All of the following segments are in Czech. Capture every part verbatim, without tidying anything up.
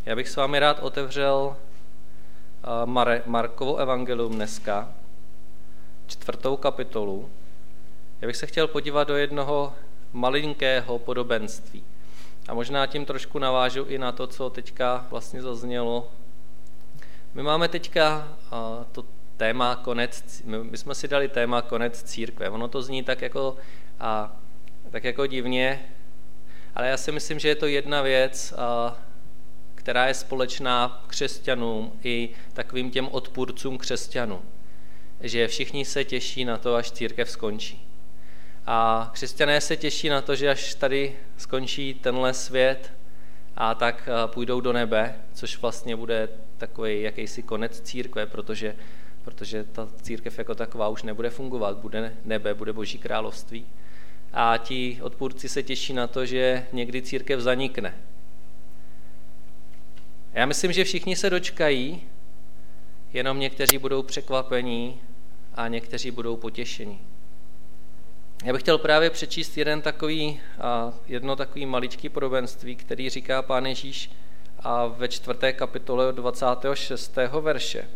Já bych s vámi rád otevřel Mar- Markovo evangelium dneska, čtvrtou kapitolu. Já bych se chtěl podívat do jednoho malinkého podobenství. A možná tím trošku navážu i na to, co teďka vlastně zaznělo. My máme teďka to téma konec, my jsme si dali téma konec církve. Ono to zní tak jako, a, tak jako divně, ale já si myslím, že je to jedna věc, a, která je společná křesťanům i takovým těm odpůrcům křesťanů. Že všichni se těší na to, až církev skončí. A křesťané se těší na to, že až tady skončí tenhle svět a tak půjdou do nebe, což vlastně bude takový jakýsi konec církve, protože, protože ta církev jako taková už nebude fungovat, bude nebe, bude Boží království. A ti odpůrci se těší na to, že někdy církev zanikne. Já myslím, že všichni se dočkají, jenom někteří budou překvapení a někteří budou potěšení. Já bych chtěl právě přečíst jeden takový, jedno takový maličký podobenství, který říká Pán Ježíš a ve čtvrté kapitole od dvacátého šestého verše,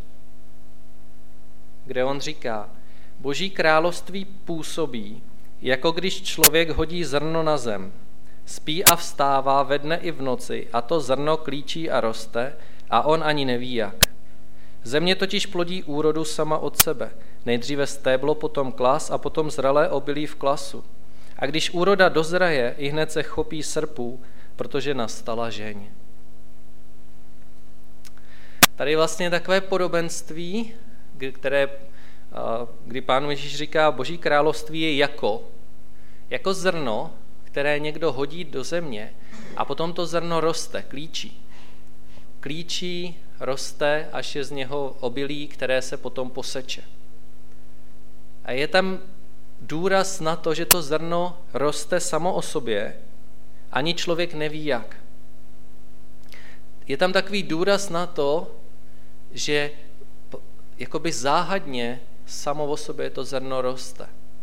kde on říká: Boží království působí, jako když člověk hodí zrno na zem. Spí a vstává ve dne i v noci a to zrno klíčí a roste a on ani neví jak. Země totiž plodí úrodu sama od sebe. Nejdříve stéblo, potom klas a potom zralé obilí v klasu. A když úroda dozraje, ihned se chopí srpů, protože nastala žeň. Tady vlastně takové podobenství, které, kdy Pán Ježíš říká, Boží království je jako, jako zrno, které někdo hodí do země a potom to zrno roste, klíčí. Klíčí, roste, až je z něho obilí, které se potom poseče. A je tam důraz na to, že to zrno roste samo o sobě, ani člověk neví jak. Je tam takový důraz na to, že jakoby záhadně samo o sobě to zrno roste.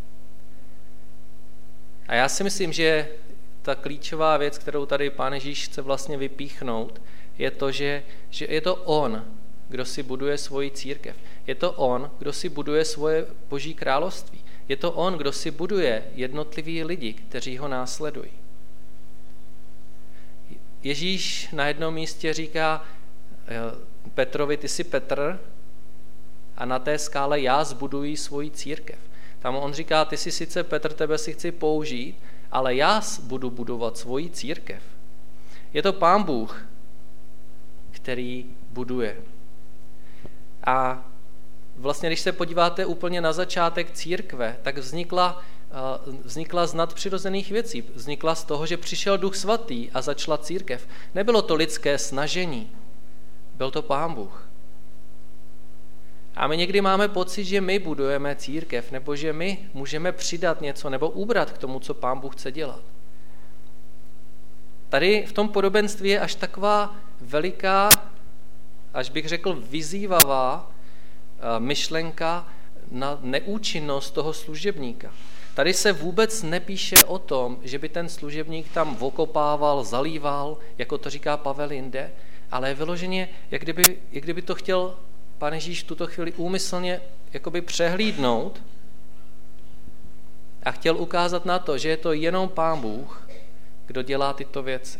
A já si myslím, že ta klíčová věc, kterou tady Pán Ježíš chce vlastně vypíchnout, je to, že, že je to on, kdo si buduje svoji církev. Je to on, kdo si buduje svoje Boží království. Je to on, kdo si buduje jednotliví lidi, kteří ho následují. Ježíš na jednom místě říká Petrovi, ty jsi Petr a na té skále já zbuduji svoji církev. Tam on říká, ty jsi sice Petr, tebe si chci použít, ale já budu budovat svoji církev. Je to Pán Bůh, který buduje. A vlastně, když se podíváte úplně na začátek církve, tak vznikla, vznikla z nadpřirozených věcí. Vznikla z toho, že přišel Duch Svatý a začala církev. Nebylo to lidské snažení, byl to Pán Bůh. A my někdy máme pocit, že my budujeme církev, nebo že my můžeme přidat něco, nebo ubrat k tomu, co Pán Bůh chce dělat. Tady v tom podobenství je až taková veliká, až bych řekl vyzývavá myšlenka na neúčinnost toho služebníka. Tady se vůbec nepíše o tom, že by ten služebník tam okopával, zalíval, jako to říká Pavel jinde, ale je vyloženě, jak kdyby, jak kdyby to chtěl Pán Ježíš v tuto chvíli úmyslně jakoby přehlídnout a chtěl ukázat na to, že je to jenom Pán Bůh, kdo dělá tyto věci.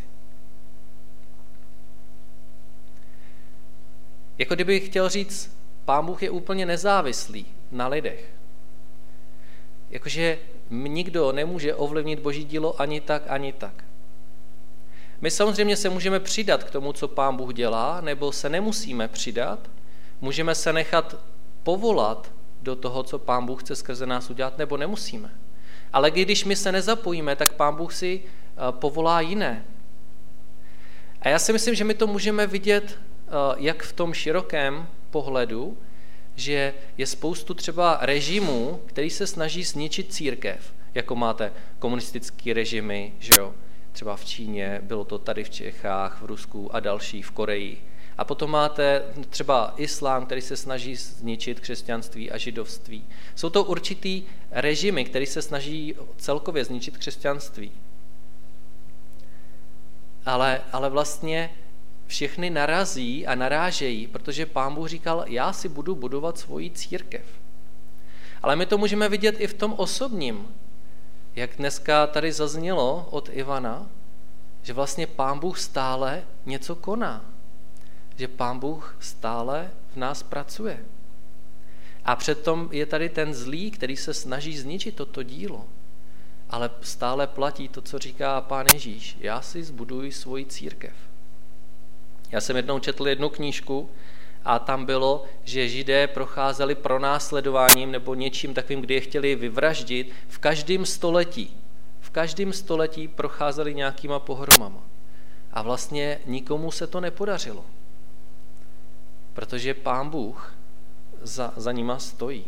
Jako kdyby chtěl říct, Pán Bůh je úplně nezávislý na lidech. Jakože nikdo nemůže ovlivnit Boží dílo ani tak, ani tak. My samozřejmě se můžeme přidat k tomu, co Pán Bůh dělá, nebo se nemusíme přidat. Můžeme se nechat povolat do toho, co Pán Bůh chce skrze nás udělat, nebo nemusíme. Ale když my se nezapojíme, tak Pán Bůh si povolá jiné. A já si myslím, že my to můžeme vidět jak v tom širokém pohledu, že je spoustu třeba režimů, který se snaží zničit církev, jako máte komunistické režimy, že jo? Třeba v Číně, bylo to tady v Čechách, v Rusku a další, v Koreji. A potom máte třeba islám, který se snaží zničit křesťanství a židovství. Jsou to určitý režimy, který se snaží celkově zničit křesťanství. Ale, ale vlastně všechny narazí a narážejí, protože Pán Bůh říkal, já si budu budovat svoji církev. Ale my to můžeme vidět i v tom osobním, jak dneska tady zaznělo od Ivana, že vlastně Pán Bůh stále něco koná. Že Pán Bůh stále v nás pracuje. A přitom je tady ten zlý, který se snaží zničit toto dílo. Ale stále platí to, co říká Pán Ježíš. Já si zbuduji svoji církev. Já jsem jednou četl jednu knížku a tam bylo, že Židé procházeli pronásledováním nebo něčím takovým, kdy je chtěli vyvraždit v každém století. V každém století procházeli nějakýma pohromama. A vlastně nikomu se to nepodařilo. Protože Pán Bůh za, za nima stojí.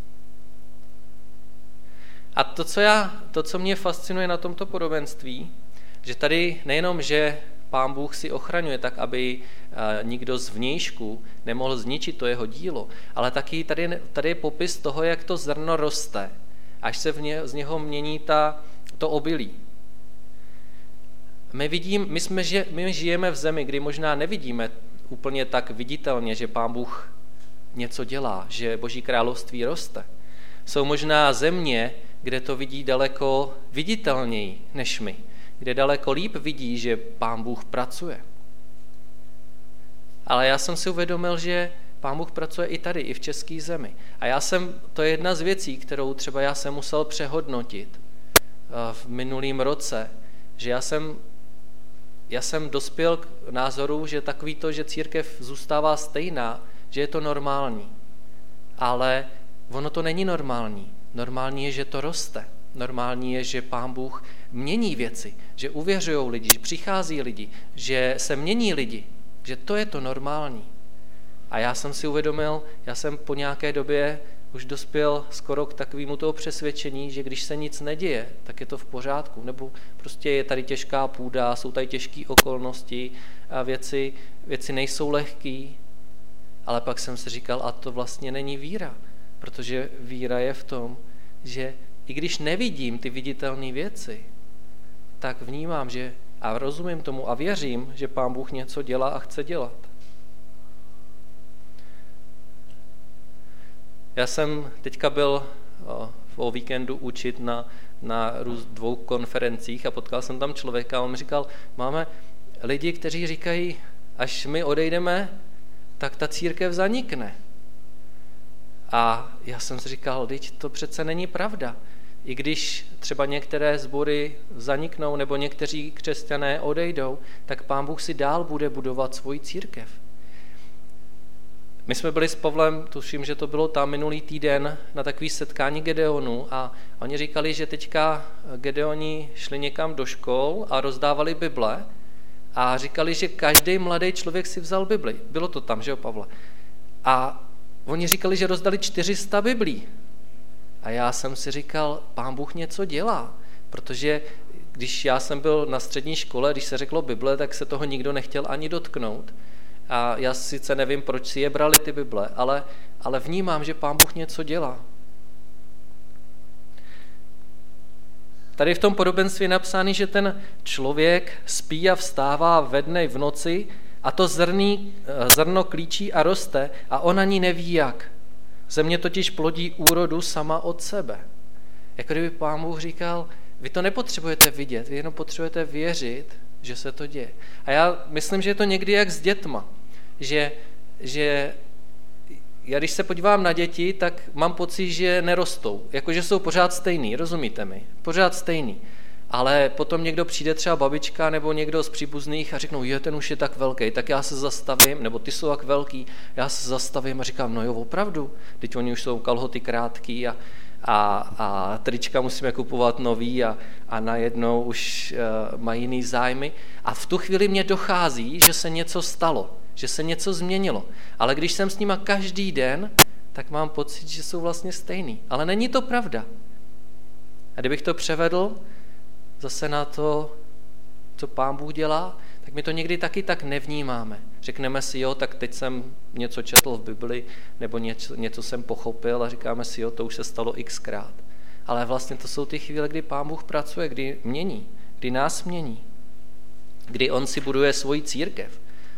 A to co, já, to, co mě fascinuje na tomto podobenství, že tady nejenom, že Pán Bůh si ochraňuje tak, aby nikdo z vnějšku nemohl zničit to jeho dílo, ale taky tady, tady je popis toho, jak to zrno roste, až se v ně, z něho mění ta, to obilí. My, vidím, my, jsme, my žijeme v zemi, kdy možná nevidíme úplně tak viditelně, že Pán Bůh něco dělá, že Boží království roste. Jsou možná země, kde to vidí daleko viditelněji než my, kde daleko líp vidí, že Pán Bůh pracuje. Ale já jsem si uvědomil, že Pán Bůh pracuje i tady, i v české zemi. A já jsem, to je jedna z věcí, kterou třeba já jsem musel přehodnotit v minulém roce, že já jsem, já jsem dospěl k názoru, že takový to, že církev zůstává stejná, že je to normální. Ale ono to není normální. Normální je, že to roste. Normální je, že Pán Bůh mění věci, že uvěřují lidi, že přichází lidi, že se mění lidi, že to je to normální. A já jsem si uvědomil, já jsem po nějaké době už dospěl skoro k takovému toho přesvědčení, že když se nic neděje, tak je to v pořádku. Nebo prostě je tady těžká půda, jsou tady těžké okolnosti a věci, věci nejsou lehké. Ale pak jsem si říkal, a to vlastně není víra, protože víra je v tom, že i když nevidím ty viditelné věci, tak vnímám, že a rozumím tomu a věřím, že Pán Bůh něco dělá a chce dělat. Já jsem teďka byl o víkendu učit na, na dvou konferencích a potkal jsem tam člověka a on mi říkal, máme lidi, kteří říkají, až my odejdeme, tak ta církev zanikne. A já jsem si říkal, teď to přece není pravda. I když třeba některé sbory zaniknou nebo někteří křesťané odejdou, tak Pán Bůh si dál bude budovat svoji církev. My jsme byli s Pavlem, tuším, že to bylo tam minulý týden, na takový setkání Gedeonů a oni říkali, že teďka Gedeoni šli někam do škol a rozdávali Bible a říkali, že každý mladý člověk si vzal Bibli. Bylo to tam, že jo, Pavle? A oni říkali, že rozdali čtyři sta Biblí. A já jsem si říkal, Pán Bůh něco dělá, protože když já jsem byl na střední škole, když se řeklo Bible, tak se toho nikdo nechtěl ani dotknout. A já sice nevím, proč si je brali ty Bible, ale, ale vnímám, že Pán Bůh něco dělá. Tady v tom podobenství je napsáno, že ten člověk spí a vstává ve dne v noci a to zrný, zrno klíčí a roste a on ani neví jak. Země totiž plodí úrodu sama od sebe. Jako kdyby Pán Bůh říkal, vy to nepotřebujete vidět, vy jenom potřebujete věřit, že se to děje. A já myslím, že je to někdy jak s dětma, že, že já když se podívám na děti, tak mám pocit, že nerostou, jakože jsou pořád stejný, rozumíte mi? Pořád stejný. Ale potom někdo přijde, třeba babička nebo někdo z příbuzných a řeknou, je, ten už je tak velký, tak já se zastavím, nebo ty jsou tak velký, já se zastavím a říkám, no jo, opravdu, teď oni už jsou kalhoty krátký a, a, a trička musíme kupovat nový a, a najednou už uh, mají jiný zájmy. A v tu chvíli mě dochází, že se něco stalo, že se něco změnilo. Ale když jsem s nima každý den, tak mám pocit, že jsou vlastně stejný. Ale není to pravda. A kdybych to převedl zase na to, co Pán Bůh dělá, tak my to někdy taky tak nevnímáme. Řekneme si, jo, tak teď jsem něco četl v Bibli, nebo něco, něco jsem pochopil a říkáme si, jo, to už se stalo xkrát. Ale vlastně to jsou ty chvíle, kdy Pán Bůh pracuje, kdy mění, kdy nás mění, kdy on si buduje svoji církev.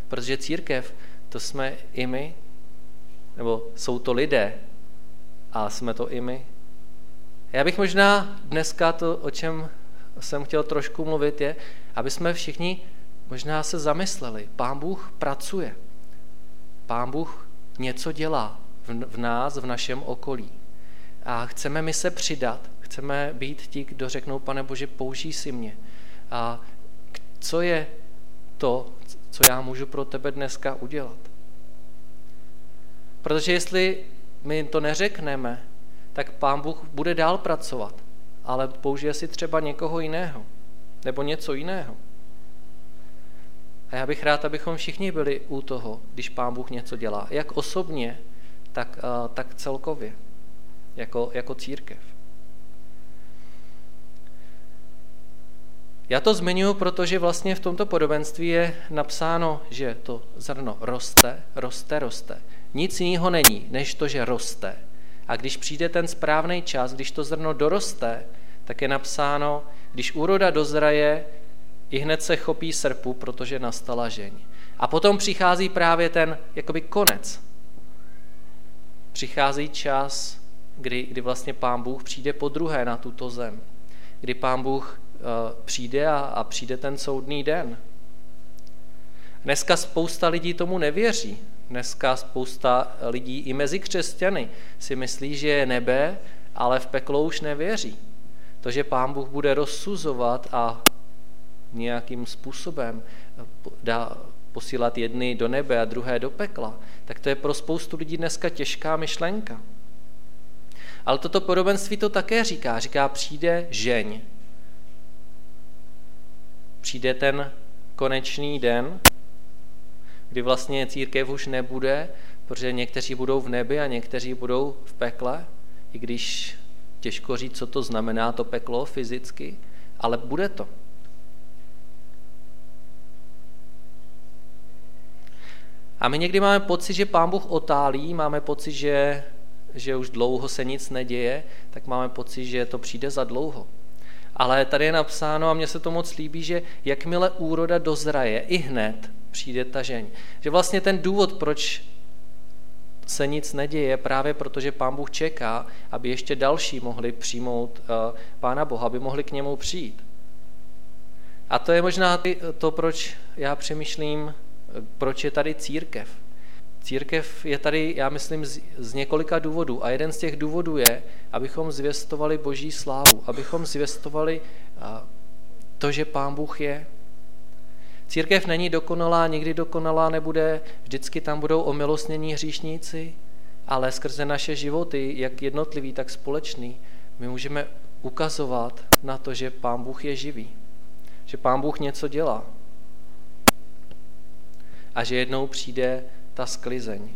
Protože církev, to jsme i my, nebo jsou to lidé a jsme to i my. Já bych možná dneska to, o čem jsem chtěl trošku mluvit, je, aby jsme všichni možná se zamysleli. Pán Bůh pracuje. Pán Bůh něco dělá v, v nás, v našem okolí. A chceme my se přidat, chceme být ti, kdo řeknou, Pane Bože, použij si mě. A co je to, co já můžu pro tebe dneska udělat? Protože jestli my to neřekneme, tak Pán Bůh bude dál pracovat, ale použije si třeba někoho jiného, nebo něco jiného. A já bych rád, abychom všichni byli u toho, když Pán Bůh něco dělá, jak osobně, tak, tak celkově, jako, jako církev. Já to zmiňuji, protože vlastně v tomto podobenství je napsáno, že to zrno roste, roste, roste. Nic jiného není, než to, že roste. A když přijde ten správný čas, když to zrno doroste, tak je napsáno, když úroda dozraje, i hned se chopí srpu, protože nastala žeň. A potom přichází právě ten jakoby konec. Přichází čas, kdy, kdy vlastně Pán Bůh přijde podruhé na tuto zem. Kdy Pán Bůh uh, přijde a, a přijde ten soudný den. Dneska spousta lidí tomu nevěří. Dneska spousta lidí i mezi křesťany si myslí, že je nebe, ale v peklo už nevěří. To, že Pán Bůh bude rozsuzovat a nějakým způsobem dá posílat jedny do nebe a druhé do pekla, tak to je pro spoustu lidí dneska těžká myšlenka. Ale toto podobenství to také říká. Říká, přijde žeň. Přijde ten konečný den, kdy vlastně církev už nebude, protože někteří budou v nebi a někteří budou v pekle, i když těžko říct, co to znamená to peklo fyzicky, ale bude to. A my někdy máme pocit, že Pán Bůh otálí, máme pocit, že, že už dlouho se nic neděje, tak máme pocit, že to přijde za dlouho. Ale tady je napsáno, a mně se to moc líbí, že jakmile úroda dozraje, i hned přijde ta žeň. Že vlastně ten důvod, proč se nic neděje, právě protože Pán Bůh čeká, aby ještě další mohli přijmout uh, Pána Boha, aby mohli k němu přijít. A to je možná to, proč já přemýšlím, proč je tady církev. Církev je tady, já myslím, z, z několika důvodů. A jeden z těch důvodů je, abychom zvěstovali Boží slávu, abychom zvěstovali uh, to, že Pán Bůh je. Církev není dokonalá, nikdy dokonalá nebude, vždycky tam budou omilostnění hříšníci, ale skrze naše životy, jak jednotlivý, tak společný, my můžeme ukazovat na to, že Pán Bůh je živý, že Pán Bůh něco dělá a že jednou přijde ta sklizeň.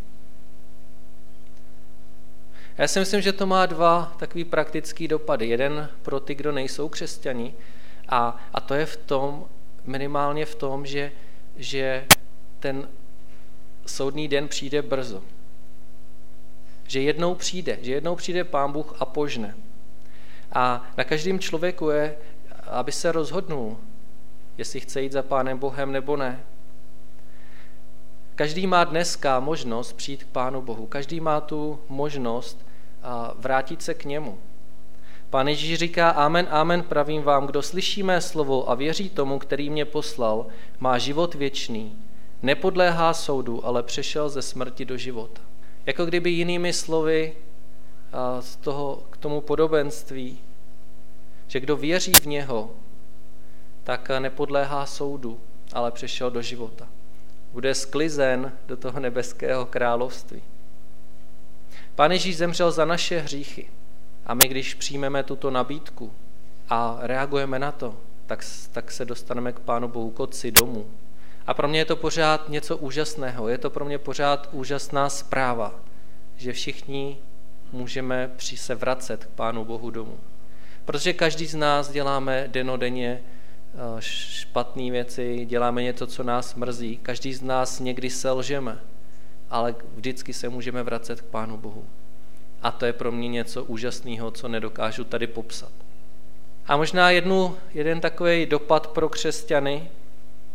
Já si myslím, že to má dva takový praktický dopady. Jeden pro ty, kdo nejsou křesťani, a, a to je v tom, minimálně v tom, že, že ten soudný den přijde brzo. Že jednou přijde, že jednou přijde Pán Bůh a požne. A na každém člověku je, aby se rozhodnul, jestli chce jít za Pánem Bohem nebo ne. Každý má dneska možnost přijít k Pánu Bohu. Každý má tu možnost vrátit se k němu. Pán Ježíš říká, amen, amen, pravím vám, kdo slyší mé slovo a věří tomu, který mě poslal, má život věčný, nepodléhá soudu, ale přešel ze smrti do života. Jako kdyby jinými slovy z toho, k tomu podobenství, že kdo věří v něho, tak nepodléhá soudu, ale přešel do života. Bude sklizen do toho nebeského království. Pán Ježíš zemřel za naše hříchy. A my, když přijmeme tuto nabídku a reagujeme na to, tak, tak se dostaneme k Pánu Bohu, k Otci domů. A pro mě je to pořád něco úžasného. Je to pro mě pořád úžasná zpráva, že všichni můžeme se vracet k Pánu Bohu domů. Protože každý z nás děláme dennodenně špatné věci, děláme něco, co nás mrzí. Každý z nás někdy selžeme, ale vždycky se můžeme vracet k Pánu Bohu. A to je pro mě něco úžasného, co nedokážu tady popsat. A možná jednu, jeden takový dopad pro křesťany,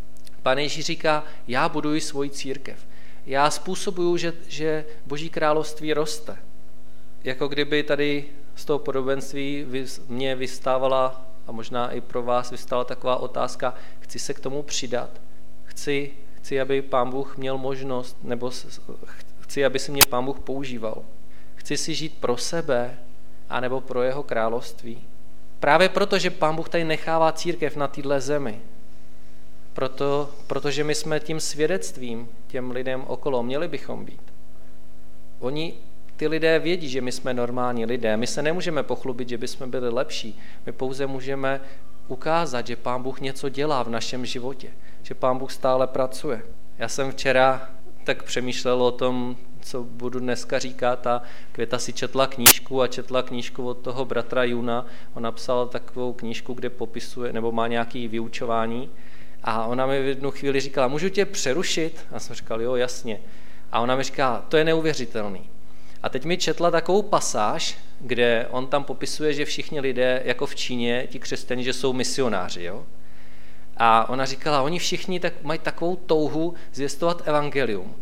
Pán Ježíš říká, já buduji svoji církev. Já způsobuju, že, že Boží království roste. Jako kdyby tady z toho podobenství mě vystávala, a možná i pro vás vystala taková otázka, chci se k tomu přidat. Chci, chci, aby Pán Bůh měl možnost, nebo chci, aby si mě Pán Bůh používal. Chci si žít pro sebe, anebo pro jeho království. Právě proto, že Pán Bůh tady nechává církev na téhle zemi. Proto, protože my jsme tím svědectvím těm lidem okolo, měli bychom být. Oni, ty lidé vědí, že my jsme normální lidé. My se nemůžeme pochlubit, že bychom byli lepší. My pouze můžeme ukázat, že Pán Bůh něco dělá v našem životě. Že Pán Bůh stále pracuje. Já jsem včera tak přemýšlel o tom, co budu dneska říkat, a Květa si četla knížku a četla knížku od toho bratra Juna. On napsal takovou knížku, kde popisuje, nebo má nějaké vyučování. A ona mi v jednu chvíli říkala, můžu tě přerušit? A jsem říkal, jo, jasně. A ona mi říká, to je neuvěřitelný. A teď mi četla takovou pasáž, kde on tam popisuje, že všichni lidé, jako v Číně, ti křesťané, že jsou misionáři. Jo? A ona říkala, oni všichni tak, mají takovou touhu zvěstovat evangelium,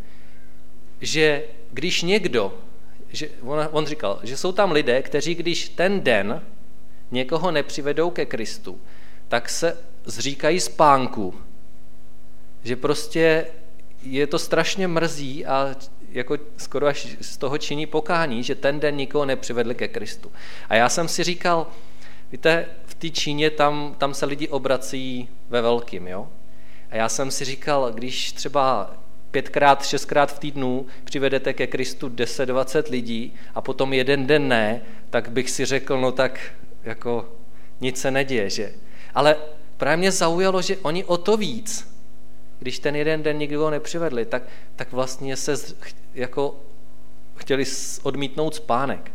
že když někdo, že on, on říkal, že jsou tam lidé, kteří když ten den někoho nepřivedou ke Kristu, tak se zříkají spánku. Že prostě je to strašně mrzí a jako skoro až z toho činí pokání, že ten den nikoho nepřivedli ke Kristu. A já jsem si říkal, víte, v té Číně tam, tam se lidi obrací ve velkým, jo? A já jsem si říkal, když třeba pětkrát, šestkrát v týdnu přivedete ke Kristu deset dvacet lidí a potom jeden den ne, tak bych si řekl, no tak jako nic se neděje, že? Ale právě mě zaujalo, že oni o to víc, když ten jeden den nikdo ho nepřivedli, tak, tak vlastně se jako chtěli odmítnout spánek.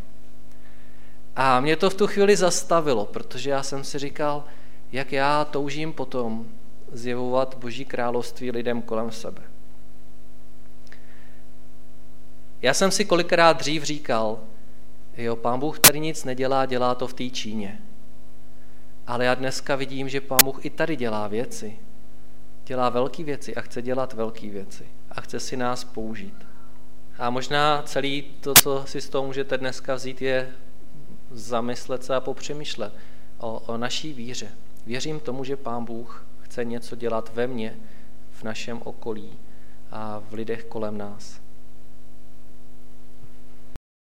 A mě to v tu chvíli zastavilo, protože já jsem si říkal, jak já toužím potom zjevovat Boží království lidem kolem sebe. Já jsem si kolikrát dřív říkal, jo, Pán Bůh tady nic nedělá, dělá to v té Číně. Ale já dneska vidím, že Pán Bůh i tady dělá věci. Dělá velké věci a chce dělat velké věci. A chce si nás použít. A možná celý to, co si z toho můžete dneska vzít, je zamyslet se a popřemýšlet o, o naší víře. Věřím tomu, že Pán Bůh chce něco dělat ve mně, v našem okolí a v lidech kolem nás.